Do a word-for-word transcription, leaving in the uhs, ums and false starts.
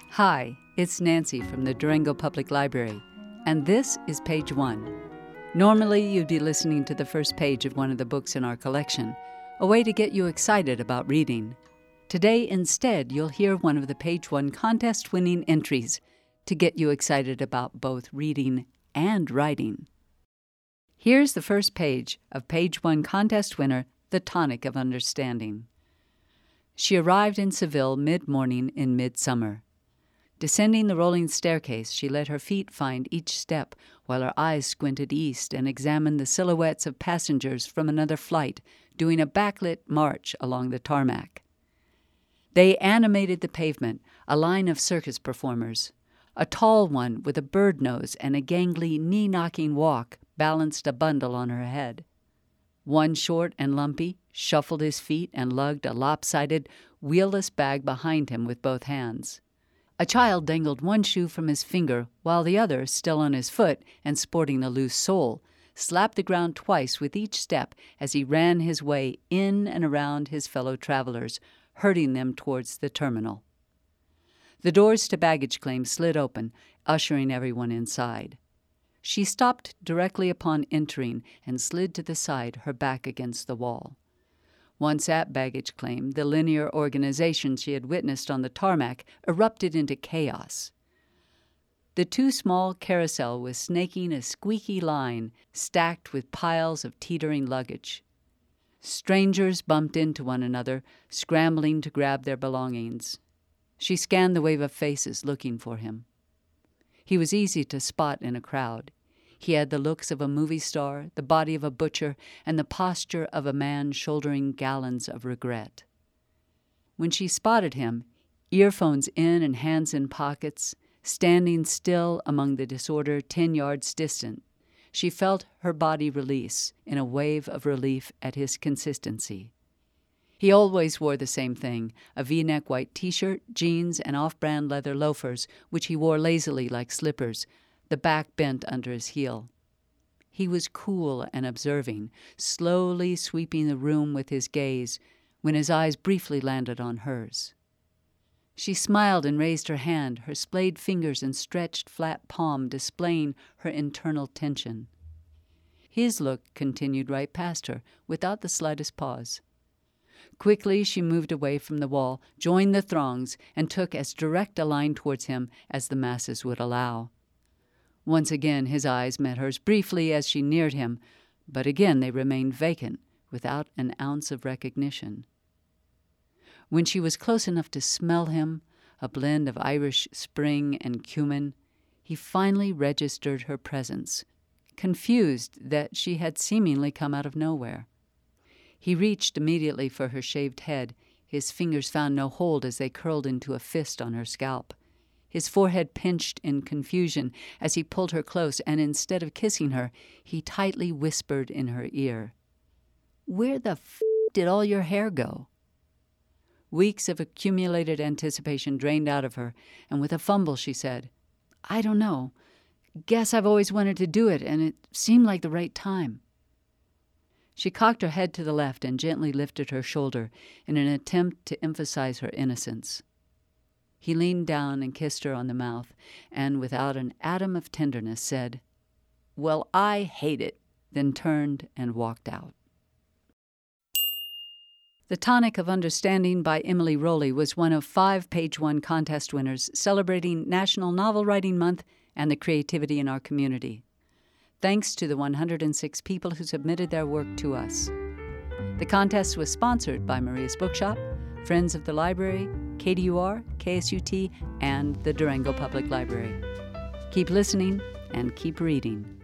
Hi, it's Nancy from the Durango Public Library, and this is Page One. Normally, you'd be listening to the first page of one of the books in our collection, a way to get you excited about reading. Today, instead, you'll hear one of the Page One contest-winning entries to get you excited about both reading and writing. Here's the first page of Page One contest winner, The Tonic of Understanding. She arrived in Seville mid-morning in midsummer. Descending the rolling staircase, she let her feet find each step while her eyes squinted east and examined the silhouettes of passengers from another flight doing a backlit march along the tarmac. They animated the pavement, a line of circus performers. A tall one with a bird nose and a gangly, knee-knocking walk balanced a bundle on her head. One, short and lumpy, shuffled his feet and lugged a lopsided, wheelless bag behind him with both hands. A child dangled one shoe from his finger, while the other, still on his foot and sporting a loose sole, slapped the ground twice with each step as he ran his way in and around his fellow travelers, herding them towards the terminal. The doors to baggage claim slid open, ushering everyone inside. She stopped directly upon entering and slid to the side, her back against the wall. Once at baggage claim, the linear organization she had witnessed on the tarmac erupted into chaos. The too small carousel was snaking a squeaky line stacked with piles of teetering luggage. Strangers bumped into one another, scrambling to grab their belongings. She scanned the wave of faces looking for him. He was easy to spot in a crowd. He had the looks of a movie star, the body of a butcher, and the posture of a man shouldering gallons of regret. When she spotted him, earphones in and hands in pockets, standing still among the disorder ten yards distant, she felt her body release in a wave of relief at his consistency. He always wore the same thing, a V-neck white T-shirt, jeans, and off-brand leather loafers, which he wore lazily like slippers, the back bent under his heel. He was cool and observing, slowly sweeping the room with his gaze, when his eyes briefly landed on hers. She smiled and raised her hand, her splayed fingers and stretched flat palm displaying her internal tension. His look continued right past her, without the slightest pause. Quickly she moved away from the wall, joined the throngs, and took as direct a line towards him as the masses would allow. Once again his eyes met hers briefly as she neared him, but again they remained vacant, without an ounce of recognition. When she was close enough to smell him, a blend of Irish spring and cumin, he finally registered her presence, confused that she had seemingly come out of nowhere. He reached immediately for her shaved head. His fingers found no hold as they curled into a fist on her scalp. His forehead pinched in confusion as he pulled her close, and instead of kissing her, he tightly whispered in her ear, "Where the f*** did all your hair go?" Weeks of accumulated anticipation drained out of her, and with a fumble she said, "I don't know. Guess I've always wanted to do it, and it seemed like the right time." She cocked her head to the left and gently lifted her shoulder in an attempt to emphasize her innocence. He leaned down and kissed her on the mouth, and without an atom of tenderness said, "Well, I hate it," then turned and walked out. The Tonic of Understanding by Emily Rowley was one of five Page One contest winners celebrating National Novel Writing Month and the creativity in our community. Thanks to the one hundred six people who submitted their work to us. The contest was sponsored by Maria's Bookshop, Friends of the Library, K D U R, K S U T, and the Durango Public Library. Keep listening and keep reading.